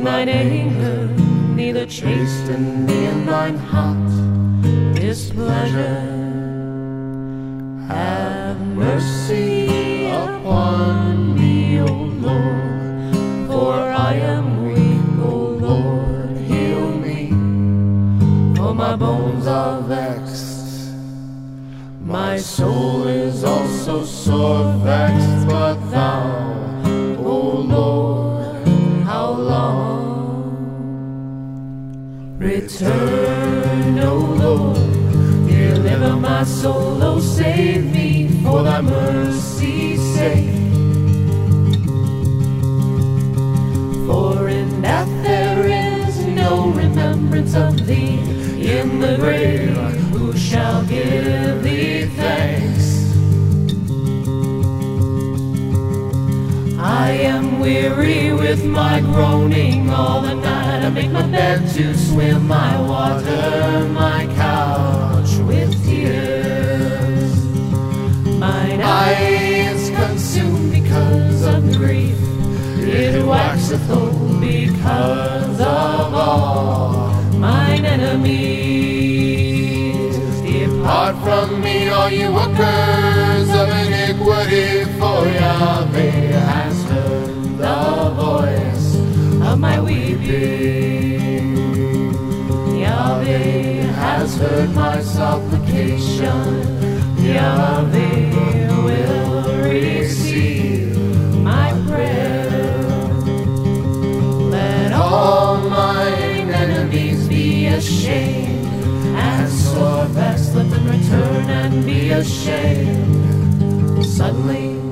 thine anger, neither chasten me in thine hot displeasure. Have mercy upon me, O Lord, for I am weak, O Lord, heal me. For my bones are vexed, my soul is also sore vexed. But thou, O Lord, how long? Return, O Lord, deliver my soul, O save me for thy mercy's sake. For in death there is no remembrance of thee, in the grave who shall give thee thanks? I am weary with my groaning all the night. I make my bed to swim, I water my couch with tears. Mine eye is consumed because of grief, it waxeth old because of all mine enemies. Depart from me, all you workers of iniquity, for Yahweh has heard the voice of my weeping. Yahweh has heard my supplication. Yahweh will receive my prayer. Let all mine enemies be ashamed and sore vexed. Let them return and be ashamed. Suddenly